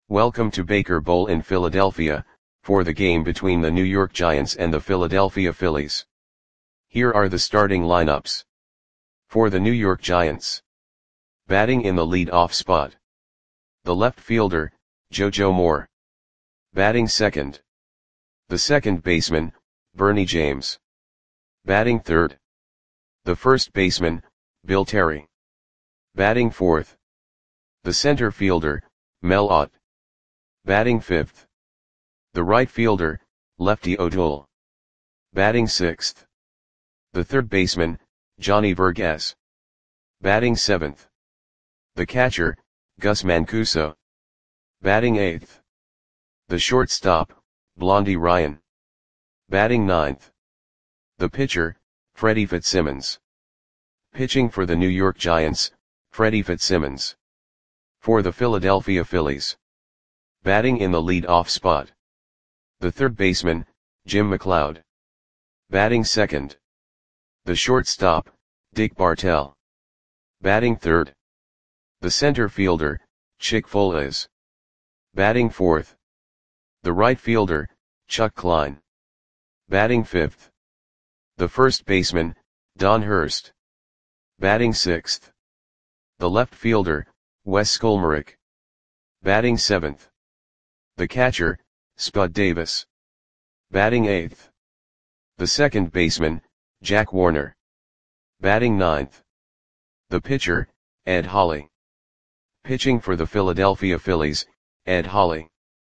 Welcome to Baker Bowl in Philadelphia, for the game between the New York Giants and the Philadelphia Phillies. Here are the starting lineups. For the New York Giants. Batting in the lead-off spot. The left fielder, JoJo Moore. Batting second. The second baseman, Bernie James. Batting third. The first baseman, Bill Terry. Batting fourth. The center fielder, Mel Ott. Batting fifth. The right fielder, Lefty O'Toole. Batting sixth. The third baseman, Johnny Verghese. Batting seventh. The catcher, Gus Mancuso. Batting eighth. The shortstop, Blondie Ryan. Batting ninth. The pitcher, Freddie Fitzsimmons. Pitching for the New York Giants, Freddie Fitzsimmons. For the Philadelphia Phillies. Batting in the lead-off spot. The third baseman, Jim McLeod. Batting second. The shortstop, Dick Bartell. Batting third. The center fielder, Chick Foales. Batting fourth. The right fielder, Chuck Klein. Batting fifth. The first baseman, Don Hurst. Batting sixth. The left fielder, Wes Skolmerick. Batting seventh. The catcher, Spud Davis. Batting eighth. The second baseman, Jack Warner. Batting ninth. The pitcher, Ed Holley. Pitching for the Philadelphia Phillies, Ed Holley.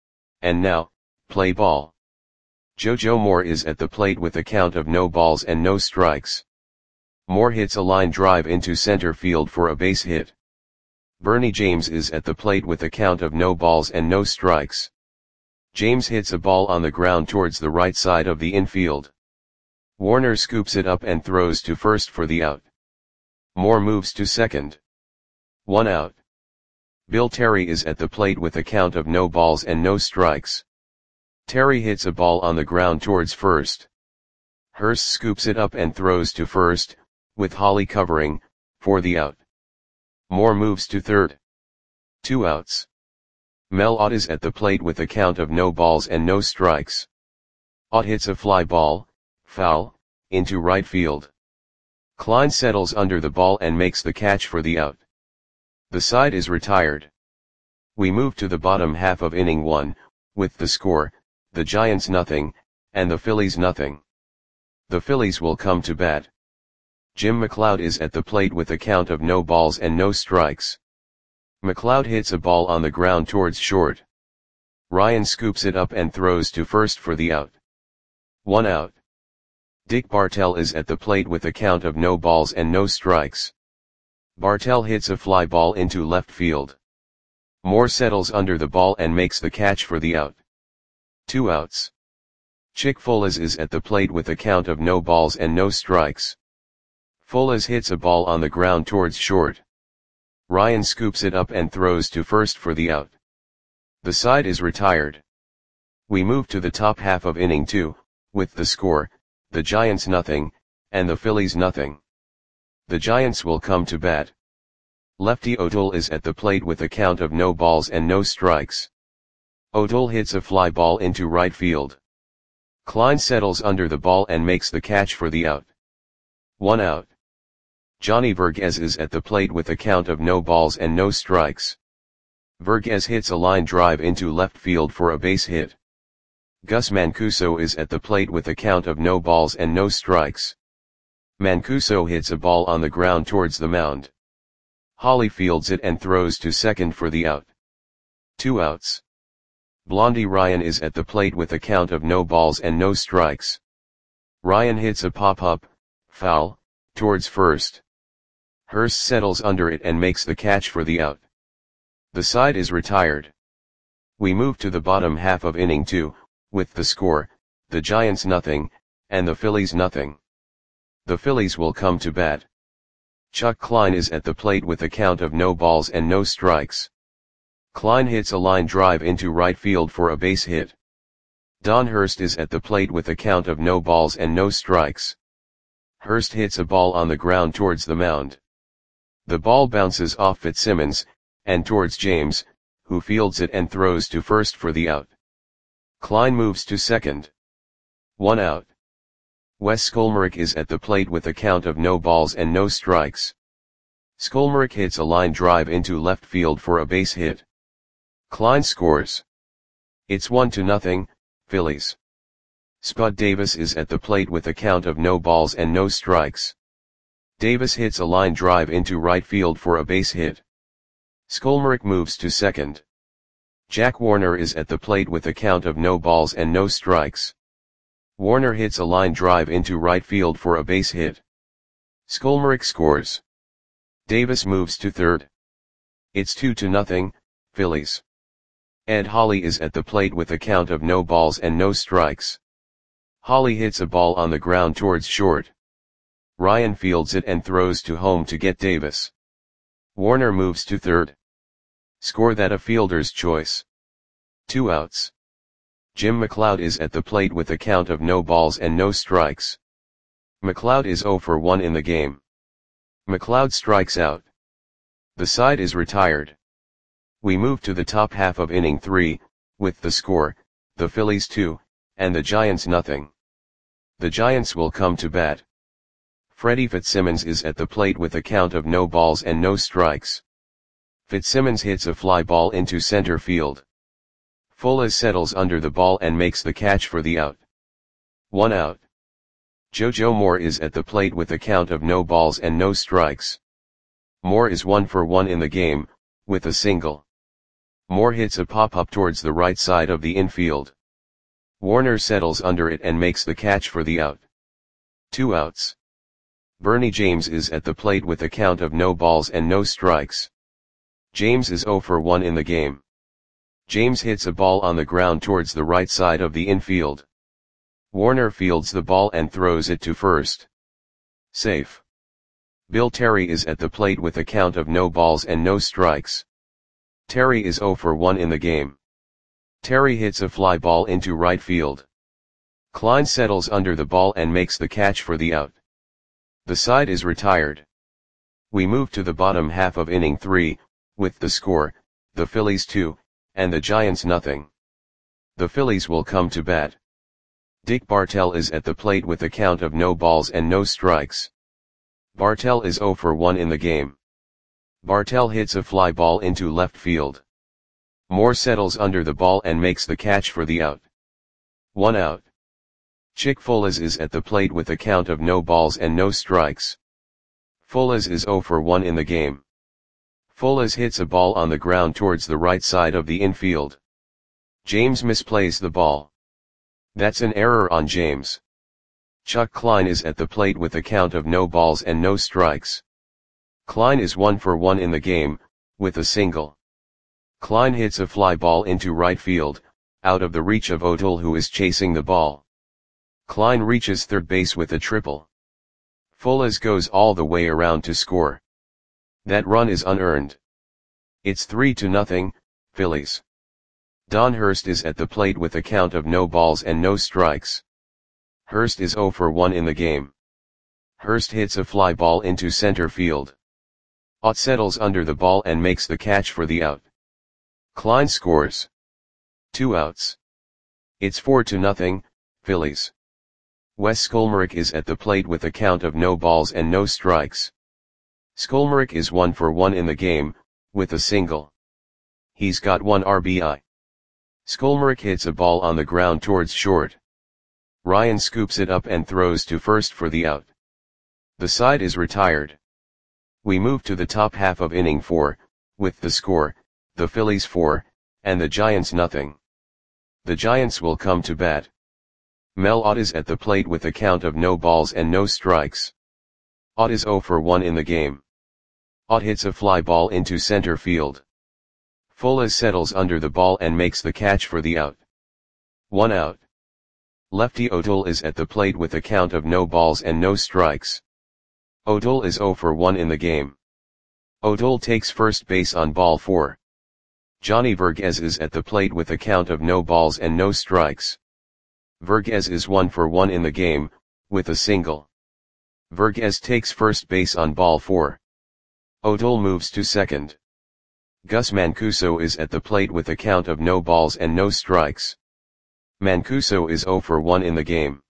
And now, play ball. JoJo Moore is at the plate with a count of no balls and no strikes. Moore hits a line drive into center field for a base hit. Bernie James is at the plate with a count of no balls and no strikes. James hits a ball on the ground towards the right side of the infield. Warner scoops it up and throws to first for the out. Moore moves to second. 1 out. Bill Terry is at the plate with a count of no balls and no strikes. Terry hits a ball on the ground towards first. Hurst scoops it up and throws to first, with Holley covering, for the out. Moore moves to third. 2 outs. Mel Ott is at the plate with a count of no balls and no strikes. Ott hits a fly ball, foul, into right field. Klein settles under the ball and makes the catch for the out. The side is retired. We move to the bottom half of inning 1, with the score, the Giants nothing, and the Phillies nothing. The Phillies will come to bat. Jim McLeod is at the plate with a count of no balls and no strikes. McLeod hits a ball on the ground towards short. Ryan scoops it up and throws to first for the out. 1 out. Dick Bartell is at the plate with a count of no balls and no strikes. Bartell hits a fly ball into left field. Moore settles under the ball and makes the catch for the out. 2 outs. Chick Foales is at the plate with a count of no balls and no strikes. Foales hits a ball on the ground towards short. Ryan scoops it up and throws to first for the out. The side is retired. We move to the top half of inning 2, with the score, the Giants nothing, and the Phillies nothing. The Giants will come to bat. Lefty O'Toole is at the plate with a count of no balls and no strikes. O'Toole hits a fly ball into right field. Klein settles under the ball and makes the catch for the out. 1 out. Johnny Verghese is at the plate with a count of no balls and no strikes. Verghese hits a line drive into left field for a base hit. Gus Mancuso is at the plate with a count of no balls and no strikes. Mancuso hits a ball on the ground towards the mound. Holley fields it and throws to second for the out. 2 outs. Blondie Ryan is at the plate with a count of no balls and no strikes. Ryan hits a pop-up, foul, towards first. Hurst settles under it and makes the catch for the out. The side is retired. We move to the bottom half of inning 2, with the score, the Giants nothing, and the Phillies nothing. The Phillies will come to bat. Chuck Klein is at the plate with a count of no balls and no strikes. Klein hits a line drive into right field for a base hit. Don Hurst is at the plate with a count of no balls and no strikes. Hurst hits a ball on the ground towards the mound. The ball bounces off Fitzsimmons, and towards James, who fields it and throws to first for the out. Klein moves to second. 1 out. Wes Skolmarek is at the plate with a count of no balls and no strikes. Skolmarek hits a line drive into left field for a base hit. Klein scores. It's 1-0, Phillies. Spud Davis is at the plate with a count of no balls and no strikes. Davis hits a line drive into right field for a base hit. Skolmarek moves to second. Jack Warner is at the plate with a count of no balls and no strikes. Warner hits a line drive into right field for a base hit. Skolmarek scores. Davis moves to third. It's 2-0, Phillies. Ed Holly is at the plate with a count of no balls and no strikes. Holly hits a ball on the ground towards short. Ryan fields it and throws to home to get Davis. Warner moves to third. Score that a fielder's choice. 2 outs. Jim McLeod is at the plate with a count of no balls and no strikes. McLeod is 0 for 1 in the game. McLeod strikes out. The side is retired. We move to the top half of inning 3, with the score, the Phillies 2, and the Giants nothing. The Giants will come to bat. Freddie Fitzsimmons is at the plate with a count of no balls and no strikes. Fitzsimmons hits a fly ball into center field. Fuller settles under the ball and makes the catch for the out. 1 out. JoJo Moore is at the plate with a count of no balls and no strikes. Moore is 1 for 1 in the game, with a single. Moore hits a pop-up towards the right side of the infield. Warner settles under it and makes the catch for the out. 2 outs. Bernie James is at the plate with a count of no balls and no strikes. James is 0 for 1 in the game. James hits a ball on the ground towards the right side of the infield. Warner fields the ball and throws it to first. Safe. Bill Terry is at the plate with a count of no balls and no strikes. Terry is 0 for 1 in the game. Terry hits a fly ball into right field. Klein settles under the ball and makes the catch for the out. The side is retired. We move to the bottom half of inning 3, with the score, the Phillies 2, and the Giants nothing. The Phillies will come to bat. Dick Bartell is at the plate with a count of no balls and no strikes. Bartell is 0 for 1 in the game. Bartell hits a fly ball into left field. Moore settles under the ball and makes the catch for the out. 1 out. Chick Folas is at the plate with a count of no balls and no strikes. Folas is 0 for 1 in the game. Folas hits a ball on the ground towards the right side of the infield. James misplays the ball. That's an error on James. Chuck Klein is at the plate with a count of no balls and no strikes. Klein is 1 for 1 in the game, with a single. Klein hits a fly ball into right field, out of the reach of O'Toole who is chasing the ball. Klein reaches third base with a triple. Folas goes all the way around to score. That run is unearned. It's 3-0, Phillies. Don Hurst is at the plate with a count of no balls and no strikes. Hurst is 0 for 1 in the game. Hurst hits a fly ball into center field. Ott settles under the ball and makes the catch for the out. Klein scores. 2 outs. It's 4-0, Phillies. Wes Skolmarek is at the plate with a count of no balls and no strikes. Skolmarek is 1 for 1 in the game, with a single. He's got 1 RBI. Skolmarek hits a ball on the ground towards short. Ryan scoops it up and throws to first for the out. The side is retired. We move to the top half of inning 4, with the score, the Phillies 4, and the Giants nothing. The Giants will come to bat. Mel Ott is at the plate with a count of no balls and no strikes. Ott is 0 for 1 in the game. Ott hits a fly ball into center field. Folas settles under the ball and makes the catch for the out. 1 out. Lefty O'Toole is at the plate with a count of no balls and no strikes. O'Toole is 0 for 1 in the game. O'Toole takes first base on ball 4. Johnny Verghese is at the plate with a count of no balls and no strikes. Verghese is 1 for 1 in the game, with a single. Verghese takes first base on ball 4. O'Toole moves to second. Gus Mancuso is at the plate with a count of no balls and no strikes. Mancuso is 0 for 1 in the game.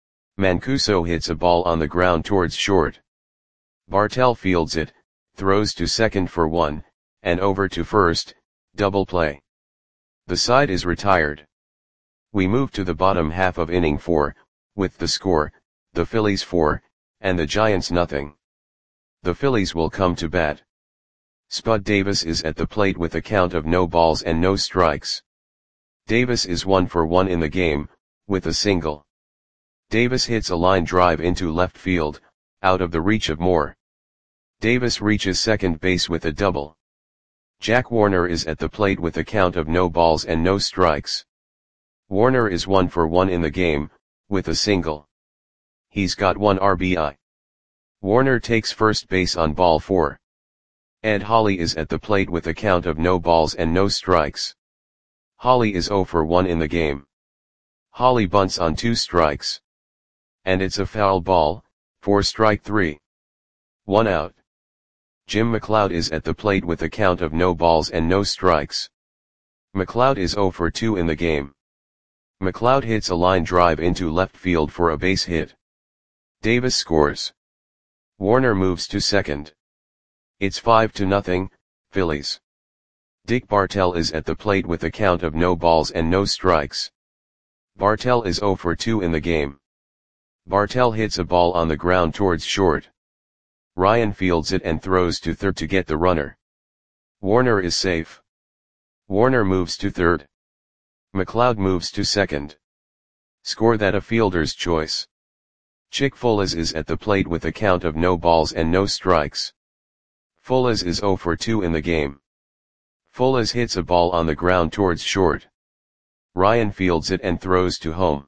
Mancuso hits a ball on the ground towards short. Bartell fields it, throws to second for 1, and over to first, double play. The side is retired. We move to the bottom half of inning 4, with the score, the Phillies 4, and the Giants nothing. The Phillies will come to bat. Spud Davis is at the plate with a count of no balls and no strikes. Davis is 1 for 1 in the game, with a single. Davis hits a line drive into left field, out of the reach of Moore. Davis reaches second base with a double. Jack Warner is at the plate with a count of no balls and no strikes. Warner is 1 for 1 in the game, with a single. He's got 1 RBI. Warner takes first base on ball 4. Ed Holly is at the plate with a count of no balls and no strikes. Holly is 0 for 1 in the game. Holly bunts on 2 strikes. And it's a foul ball, 4 strike 3. 1 out. Jim McLeod is at the plate with a count of no balls and no strikes. McLeod is 0 for 2 in the game. McLeod hits a line drive into left field for a base hit. Davis scores. Warner moves to second. It's 5-0, Phillies. Dick Bartell is at the plate with a count of no balls and no strikes. Bartell is 0 for 2 in the game. Bartell hits a ball on the ground towards short. Ryan fields it and throws to third to get the runner. Warner is safe. Warner moves to third. McLeod moves to second. Score that a fielder's choice. Chick Folas is at the plate with a count of no balls and no strikes. Folas is 0 for 2 in the game. Folas hits a ball on the ground towards short. Ryan fields it and throws to home.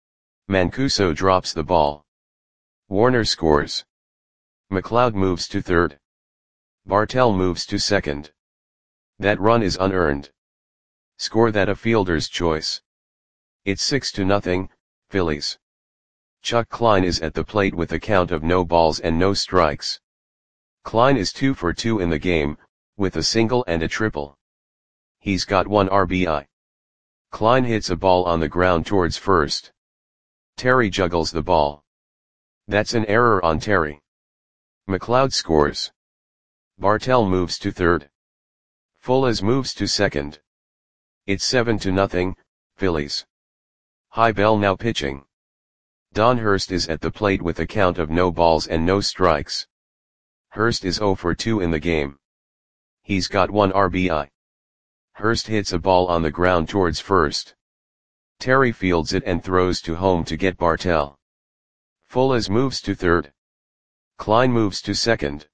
Mancuso drops the ball. Warner scores. McLeod moves to third. Bartell moves to second. That run is unearned. Score that a fielder's choice. It's 6-0, Phillies. Chuck Klein is at the plate with a count of no balls and no strikes. Klein is 2 for 2 in the game, with a single and a triple. He's got 1 RBI. Klein hits a ball on the ground towards first. Terry juggles the ball. That's an error on Terry. McLeod scores. Bartell moves to third. Folas moves to second. It's 7-0, Phillies. High Bell now pitching. Don Hurst is at the plate with a count of no balls and no strikes. Hurst is 0 for 2 in the game. He's got 1 RBI. Hurst hits a ball on the ground towards first. Terry fields it and throws to home to get Bartell. Folas moves to third. Klein moves to second.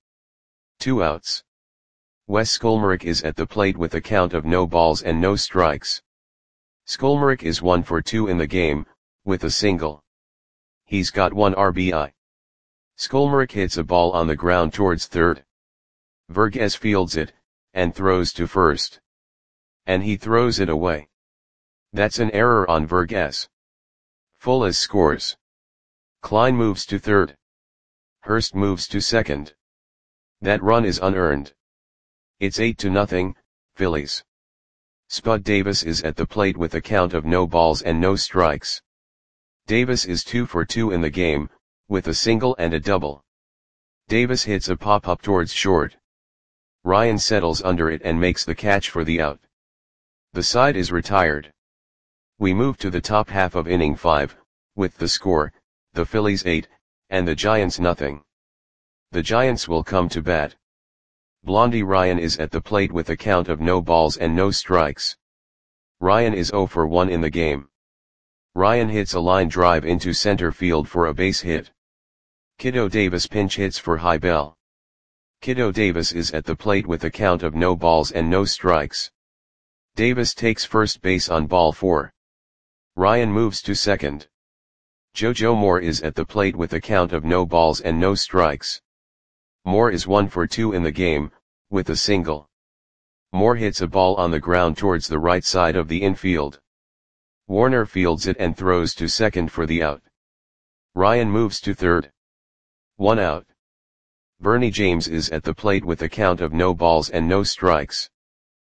2 outs. Wes Skolmerick is at the plate with a count of no balls and no strikes. Skolmerick is 1 for 2 in the game, with a single. He's got 1 RBI. Skolmerick hits a ball on the ground towards third. Verges fields it, and throws to first. And he throws it away. That's an error on Verges. Folas scores. Klein moves to third. Hurst moves to second. That run is unearned. It's 8-0, Phillies. Spud Davis is at the plate with a count of no balls and no strikes. Davis is 2 for 2 in the game, with a single and a double. Davis hits a pop-up towards short. Ryan settles under it and makes the catch for the out. The side is retired. We move to the top half of inning 5, with the score, the Phillies 8, and the Giants nothing. The Giants will come to bat. Blondie Ryan is at the plate with a count of no balls and no strikes. Ryan is 0 for 1 in the game. Ryan hits a line drive into center field for a base hit. Kiddo Davis pinch hits for High Bell. Kiddo Davis is at the plate with a count of no balls and no strikes. Davis takes first base on ball 4. Ryan moves to second. JoJo Moore is at the plate with a count of no balls and no strikes. Moore is 1 for 2 in the game, with a single. Moore hits a ball on the ground towards the right side of the infield. Warner fields it and throws to second for the out. Ryan moves to third. 1 out. Bernie James is at the plate with a count of no balls and no strikes.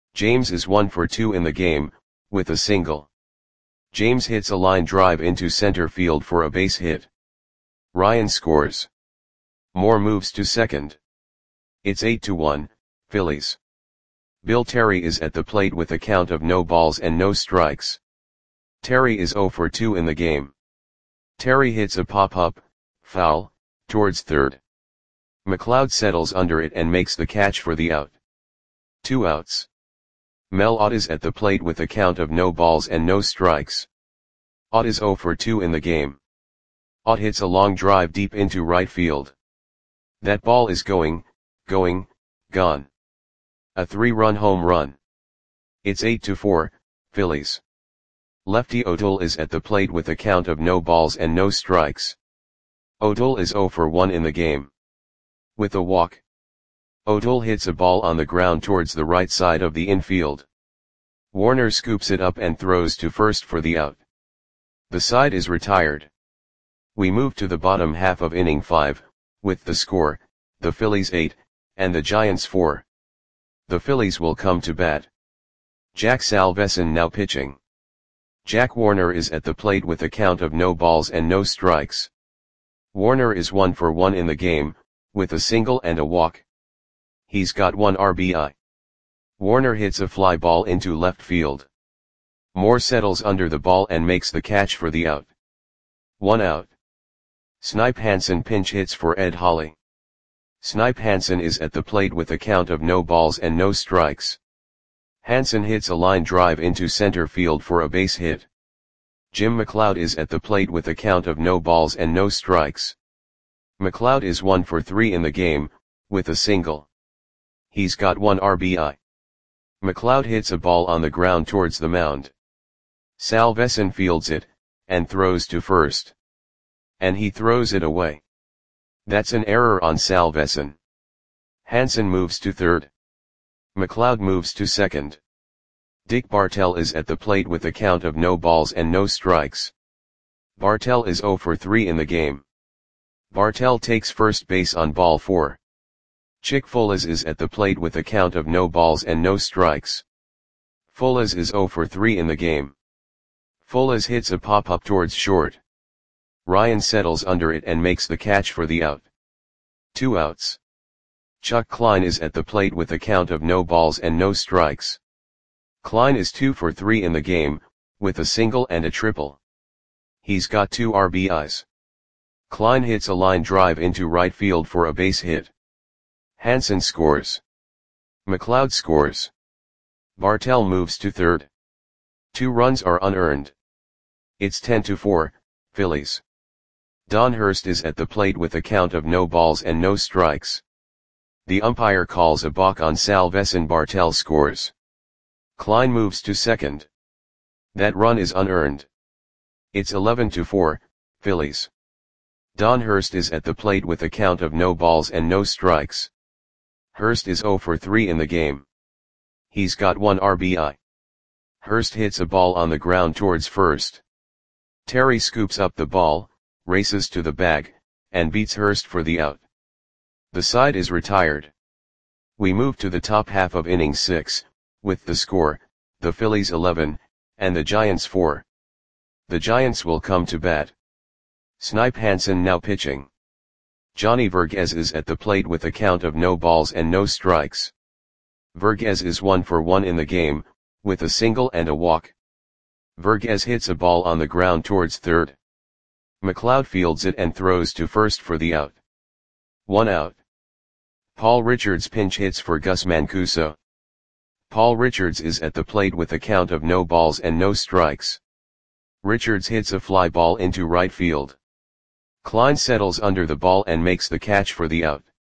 James is 1 for 2 in the game, with a single. James hits a line drive into center field for a base hit. Ryan scores. Moore moves to second. It's 8-1, Phillies. Bill Terry is at the plate with a count of no balls and no strikes. Terry is 0 for 2 in the game. Terry hits a pop-up, foul, towards third. McLeod settles under it and makes the catch for the out. 2 outs. Mel Ott is at the plate with a count of no balls and no strikes. Ott is 0 for 2 in the game. Ott hits a long drive deep into right field. That ball is gone. A 3-run home run. It's 8-4, Phillies. Lefty O'Toole is at the plate with a count of no balls and no strikes. O'Toole is 0 for 1 in the game. With a walk. O'Toole hits a ball on the ground towards the right side of the infield. Warner scoops it up and throws to first for the out. The side is retired. We move to the bottom half of inning 5, with the score, the Phillies 8, and the Giants 4. The Phillies will come to bat. Jack Salveson now pitching. Jack Warner is at the plate with a count of no balls and no strikes. Warner is 1 for 1 in the game, with a single and a walk. He's got 1 RBI. Warner hits a fly ball into left field. Moore settles under the ball and makes the catch for the out. 1 out. Snipe Hansen pinch hits for Ed Holly. Snipe Hansen is at the plate with a count of no balls and no strikes. Hansen hits a line drive into center field for a base hit. Jim McLeod is at the plate with a count of no balls and no strikes. McLeod is 1 for 3 in the game, with a single. He's got 1 RBI. McLeod hits a ball on the ground towards the mound. Salveson fields it, and throws to first. And he throws it away. That's an error on Salveson. Hansen moves to third. McLeod moves to second. Dick Bartell is at the plate with a count of no balls and no strikes. Bartell is 0 for 3 in the game. Bartell takes first base on ball 4. Chick Folas is at the plate with a count of no balls and no strikes. Folas is 0 for 3 in the game. Folas hits a pop-up towards short. Ryan settles under it and makes the catch for the out. 2 outs. Chuck Klein is at the plate with a count of no balls and no strikes. Klein is 2 for 3 in the game, with a single and a triple. He's got 2 RBIs. Klein hits a line drive into right field for a base hit. Hansen scores. McLeod scores. Bartell moves to third. 2 runs are unearned. It's 10-4, Phillies. Don Hurst is at the plate with a count of no balls and no strikes. The umpire calls a balk on Salveson. Bartell scores. Klein moves to second. That run is unearned. It's 11-4, Phillies. Don Hurst is at the plate with a count of no balls and no strikes. Hurst is 0 for 3 in the game. He's got 1 RBI. Hurst hits a ball on the ground towards first. Terry scoops up the ball, races to the bag, and beats Hurst for the out. The side is retired. We move to the top half of inning 6, with the score, the Phillies 11, and the Giants 4. The Giants will come to bat. Snipe Hansen now pitching. Johnny Verghese is at the plate with a count of no balls and no strikes. Verghese is 1 for 1 in the game, with a single and a walk. Verghese hits a ball on the ground towards third. McLeod fields it and throws to first for the out. 1 out. Paul Richards pinch hits for Gus Mancuso. Paul Richards is at the plate with a count of no balls and no strikes. Richards hits a fly ball into right field. Klein settles under the ball and makes the catch for the out.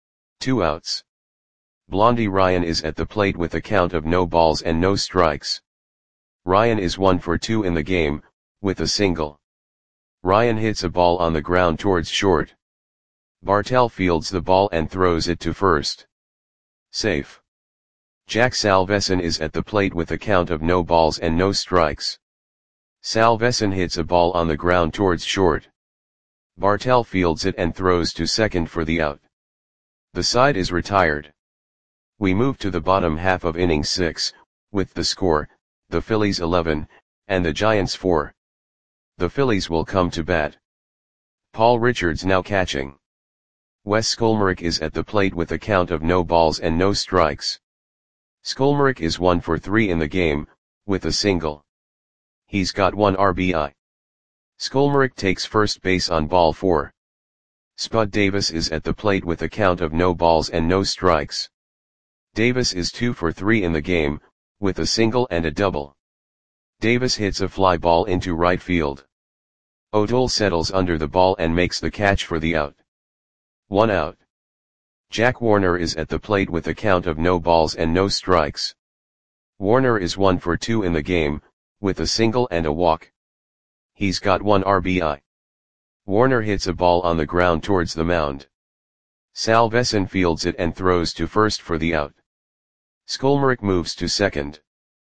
2 outs. Blondie Ryan is at the plate with a count of no balls and no strikes. Ryan is 1 for 2 in the game, with a single. Ryan hits a ball on the ground towards short. Bartell fields the ball and throws it to first. Safe. Jack Salveson is at the plate with a count of no balls and no strikes. Salveson hits a ball on the ground towards short. Bartell fields it and throws to second for the out. The side is retired. We move to the bottom half of inning 6, with the score, the Phillies 11, and the Giants 4. The Phillies will come to bat. Paul Richards now catching. Wes Skolmaric is at the plate with a count of no balls and no strikes. Skolmaric is 1 for 3 in the game, with a single. He's got 1 RBI. Skolmaric takes first base on ball 4. Spud Davis is at the plate with a count of no balls and no strikes. Davis is 2 for 3 in the game, with a single and a double. Davis hits a fly ball into right field. O'Toole settles under the ball and makes the catch for the out. 1 out. Jack Warner is at the plate with a count of no balls and no strikes. Warner is 1 for 2 in the game, with a single and a walk. He's got 1 RBI. Warner hits a ball on the ground towards the mound. Sal Vesson fields it and throws to first for the out. Skolmaric moves to second.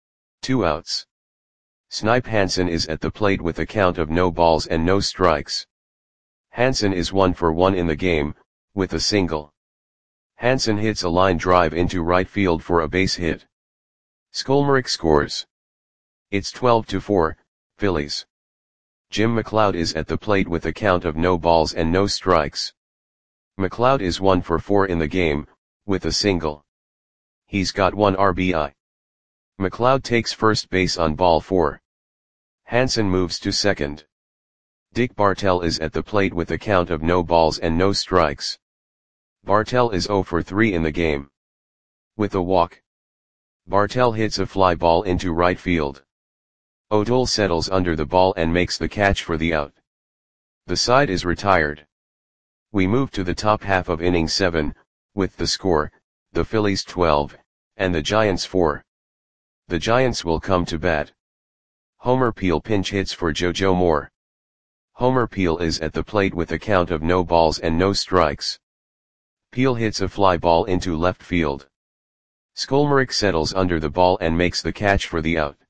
2 outs. Snipe Hansen is at the plate with a count of no balls and no strikes. Hansen is 1 for 1 in the game, with a single. Hansen hits a line drive into right field for a base hit. Skolmaric scores. It's 12-4, Phillies. Jim McLeod is at the plate with a count of no balls and no strikes. McLeod is 1 for 4 in the game, with a single. He's got 1 RBI. McLeod takes first base on ball 4. Hansen moves to second. Dick Bartell is at the plate with a count of no balls and no strikes. Bartell is 0 for 3 in the game. With a walk. Bartell hits a fly ball into right field. O'Toole settles under the ball and makes the catch for the out. The side is retired. We move to the top half of inning 7, with the score, the Phillies 12, and the Giants 4. The Giants will come to bat. Homer Peel pinch hits for JoJo Moore. Homer Peel is at the plate with a count of no balls and no strikes. Peel hits a fly ball into left field. Skolmaric settles under the ball and makes the catch for the out.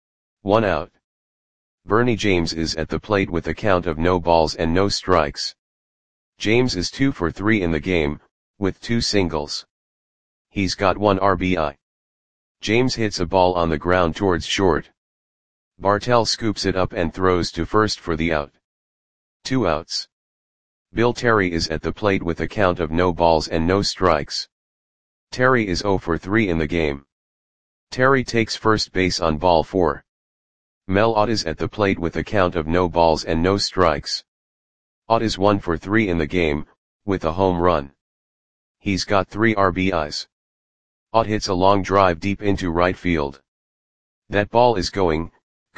1 out. Bernie James is at the plate with a count of no balls and no strikes. James is 2 for 3 in the game, with 2 singles. He's got 1 RBI. James hits a ball on the ground towards short. Bartell scoops it up and throws to first for the out. 2 outs. Bill Terry is at the plate with a count of no balls and no strikes. Terry is 0 for 3 in the game. Terry takes first base on ball 4. Mel Ott is at the plate with a count of no balls and no strikes. Ott is 1 for 3 in the game, with a home run. He's got 3 RBIs. Ott hits a long drive deep into right field. That ball is gone.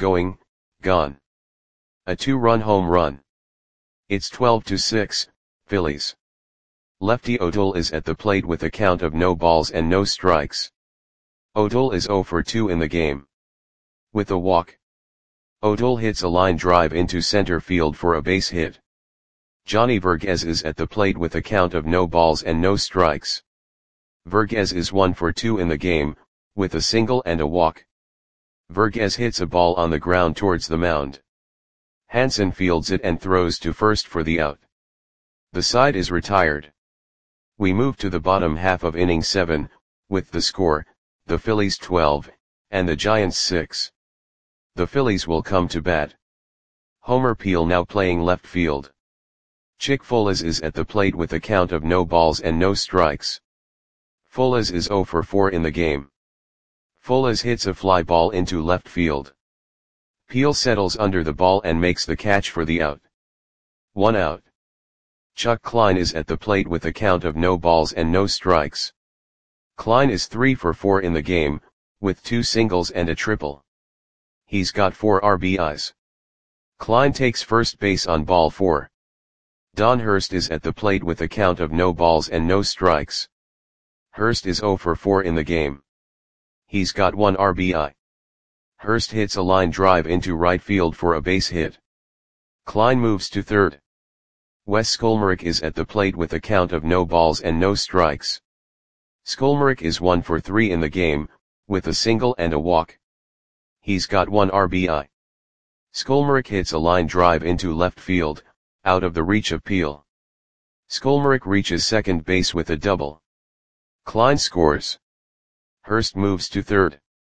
A 2-run home run. It's 12-6, Phillies. Lefty O'Toole is at the plate with a count of no balls and no strikes. O'Toole is 0 for 2 in the game. With a walk. O'Toole hits a line drive into center field for a base hit. Johnny Verghese is at the plate with a count of no balls and no strikes. Verghese is 1 for 2 in the game, with a single and a walk. Verghese hits a ball on the ground towards the mound. Hansen fields it and throws to first for the out. The side is retired. We move to the bottom half of inning 7, with the score, the Phillies 12, and the Giants 6. The Phillies will come to bat. Homer Peel now playing left field. Chick Folas is at the plate with a count of no balls and no strikes. Folas is 0 for 4 in the game. Folas hits a fly ball into left field. Peel settles under the ball and makes the catch for the out. 1 out. Chuck Klein is at the plate with a count of no balls and no strikes. Klein is 3 for 4 in the game, with 2 singles and a triple. He's got 4 RBIs. Klein takes first base on ball 4. Don Hurst is at the plate with a count of no balls and no strikes. Hurst is 0 for 4 in the game. He's got 1 RBI. Hurst hits a line drive into right field for a base hit. Klein moves to third. Wes Skolmaric is at the plate with a count of no balls and no strikes. Skolmaric is 1 for 3 in the game, with a single and a walk. He's got 1 RBI. Skolmaric hits a line drive into left field, out of the reach of Peel. Skolmaric reaches second base with a double. Klein scores. Hurst moves to third.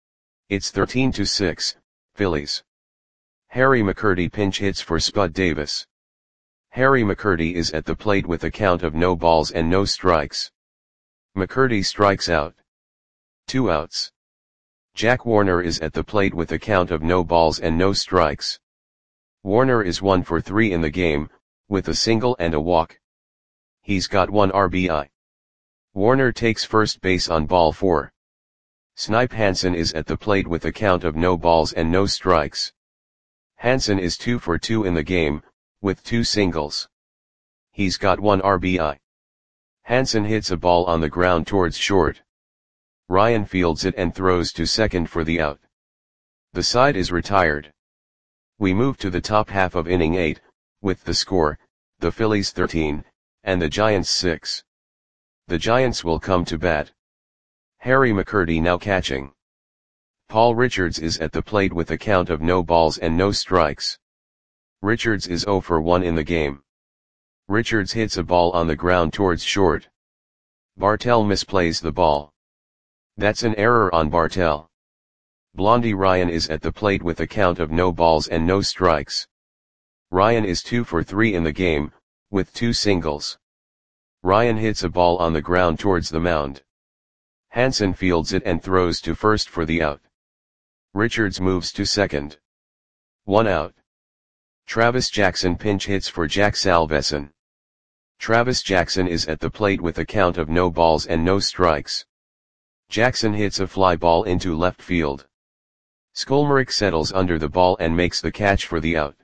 It's 13-6, Phillies. Harry McCurdy pinch hits for Spud Davis. Harry McCurdy is at the plate with a count of no balls and no strikes. McCurdy strikes out. 2 outs. Jack Warner is at the plate with a count of no balls and no strikes. Warner is 1 for 3 in the game, with a single and a walk. He's got 1 RBI. Warner takes first base on ball 4. Snipe Hansen is at the plate with a count of no balls and no strikes. Hansen is 2 for 2 in the game, with 2 singles. He's got 1 RBI. Hansen hits a ball on the ground towards short. Ryan fields it and throws to second for the out. The side is retired. We move to the top half of inning 8, with the score, the Phillies 13, and the Giants 6. The Giants will come to bat. Harry McCurdy now catching. Paul Richards is at the plate with a count of no balls and no strikes. Richards is 0 for 1 in the game. Richards hits a ball on the ground towards short. Bartell misplays the ball. That's an error on Bartell. Blondie Ryan is at the plate with a count of no balls and no strikes. Ryan is 2 for 3 in the game, with 2 singles. Ryan hits a ball on the ground towards the mound. Hansen fields it and throws to first for the out. Richards moves to second. 1 out. Travis Jackson pinch hits for Jack Salveson. Travis Jackson is at the plate with a count of no balls and no strikes. Jackson hits a fly ball into left field. Skolmerick settles under the ball and makes the catch for the out.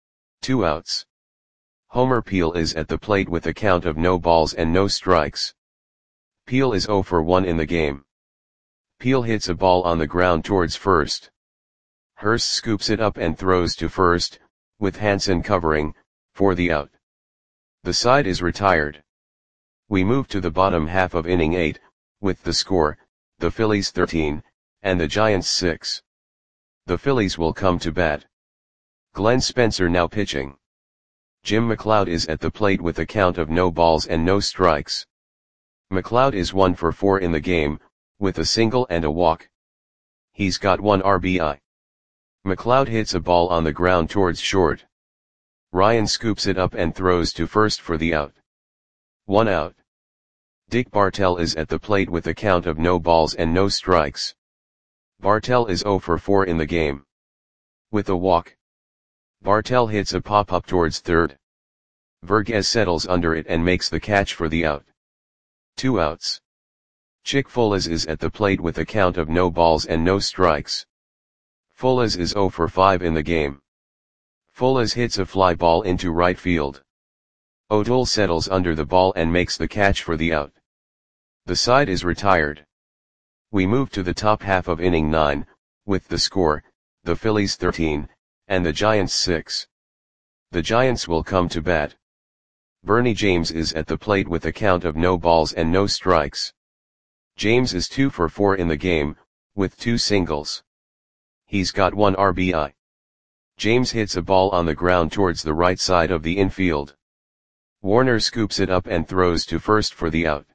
2 outs. Homer Peel is at the plate with a count of no balls and no strikes. Peel is 0 for 1 in the game. Peel hits a ball on the ground towards first. Hurst scoops it up and throws to first, with Hansen covering, for the out. The side is retired. We move to the bottom half of inning 8, with the score, the Phillies 13, and the Giants 6. The Phillies will come to bat. Glenn Spencer now pitching. Jim McLeod is at the plate with a count of no balls and no strikes. McLeod is 1 for 4 in the game, with a single and a walk. He's got 1 RBI. McLeod hits a ball on the ground towards short. Ryan scoops it up and throws to first for the out. 1 out. Dick Bartell is at the plate with a count of no balls and no strikes. Bartell is 0 for 4 in the game. With a walk. Bartell hits a pop-up towards third. Vergez settles under it and makes the catch for the out. 2 outs. Chick Folas is at the plate with a count of no balls and no strikes. Folas is 0 for 5 in the game. Folas hits a fly ball into right field. O'Toole settles under the ball and makes the catch for the out. The side is retired. We move to the top half of inning 9, with the score, the Phillies 13, and the Giants 6. The Giants will come to bat. Bernie James is at the plate with a count of no balls and no strikes. James is 2 for 4 in the game, with 2 singles. He's got 1 RBI. James hits a ball on the ground towards the right side of the infield. Warner scoops it up and throws to first for the out.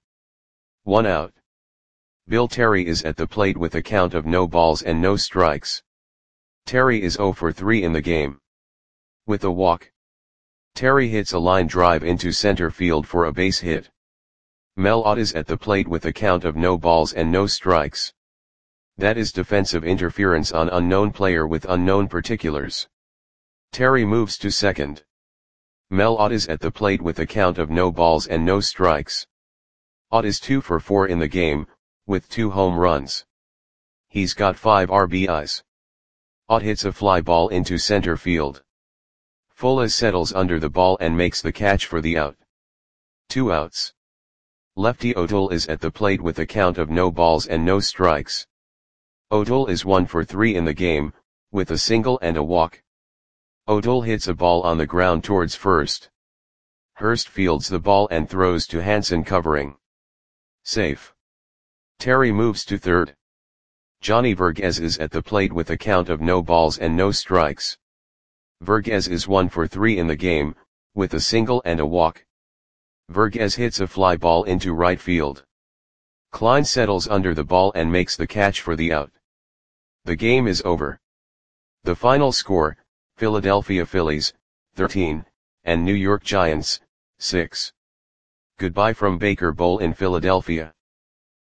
1 out. Bill Terry is at the plate with a count of no balls and no strikes. Terry is 0 for 3 in the game. With a walk. Terry hits a line drive into center field for a base hit. Mel Ott is at the plate with a count of no balls and no strikes. That is defensive interference on unknown player with unknown particulars. Terry moves to second. Mel Ott is at the plate with a count of no balls and no strikes. Ott is 2 for 4 in the game, with 2 home runs. He's got 5 RBIs. Ott hits a fly ball into center field. Folas settles under the ball and makes the catch for the out. 2 outs. Lefty O'Toole is at the plate with a count of no balls and no strikes. O'Toole is 1 for 3 in the game, with a single and a walk. O'Toole hits a ball on the ground towards first. Hurst fields the ball and throws to Hansen covering. Safe. Terry moves to third. Johnny Vergez is at the plate with a count of no balls and no strikes. Vergez is 1 for 3 in the game, with a single and a walk. Vergez hits a fly ball into right field. Klein settles under the ball and makes the catch for the out. The game is over. The final score, Philadelphia Phillies, 13, and New York Giants, 6. Goodbye from Baker Bowl in Philadelphia.